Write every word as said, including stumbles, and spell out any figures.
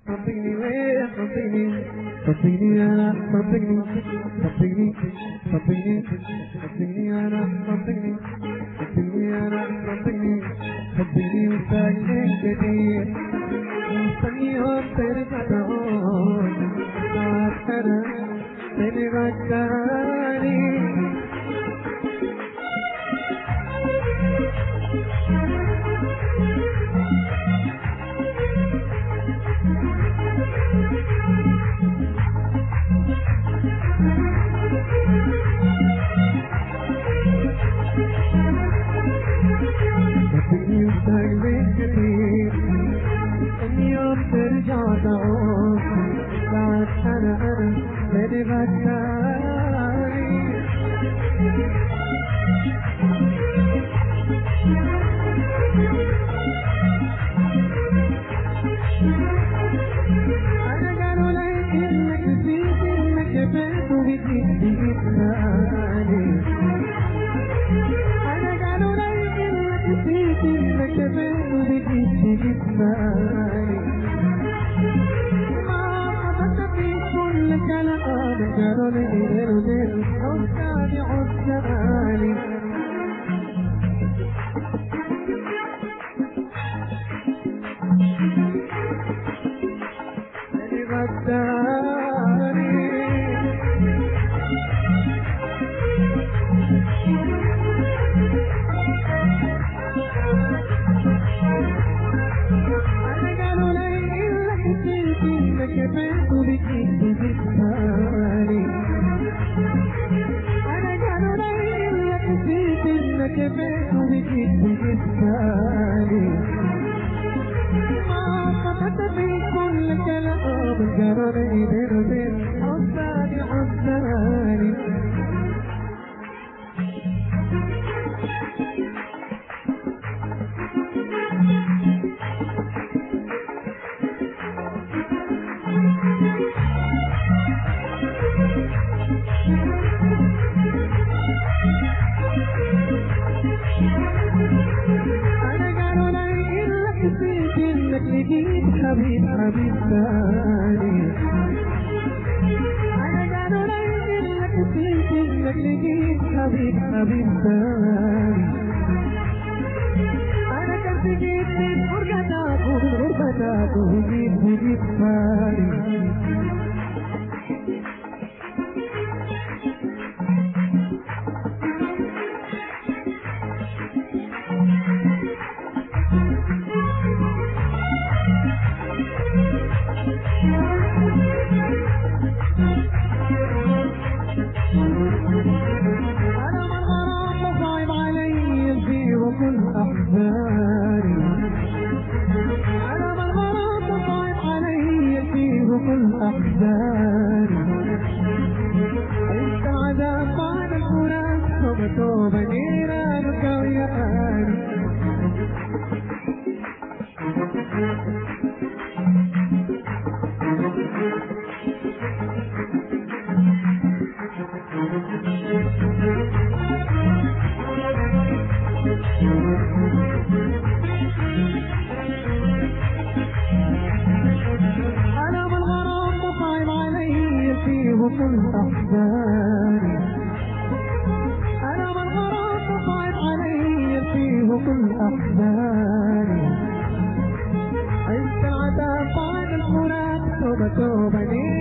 صدقني وين صدقني صدقني انا صدقني صدقني صدقني صدقني انا صدقني صدقني انا صدقني صدقني وساق لك كتير مستني يوم ترجع تعود ساعات انا ترجع تاني ترجع تعود ساعات أنا أنا ماني غداري أنا قالوا لي إنك نسيت إنك بيت وبديت تجيبني أنا قالوا لي إنك نسيت إنك بيت وبديت تجيبني قالوا لي ليل وليل عزاني عزاني اللي غداني أنا قالوا لي إنك نسيت إنك بيت وبديت تجيبني إنك بيت وبديت تجيبني ما خطت في كل كلام جرالي بين وبين عزاني عزاني لقيت حبيب حبيب ثاني أنا قالوا لي إنك نسيت إنك لقيت حبيب حبيب ثاني أنا كنت جيت من فرقتك ومن غربتك وجيت وجيت ثاني توبة نيرانك وياك أنا بالغرام مصايب علي فيه كل أحزاني أنا بالغرام مصايب علي فيه كل أحزاني عشت العذاب بعد الفراق توبة توبة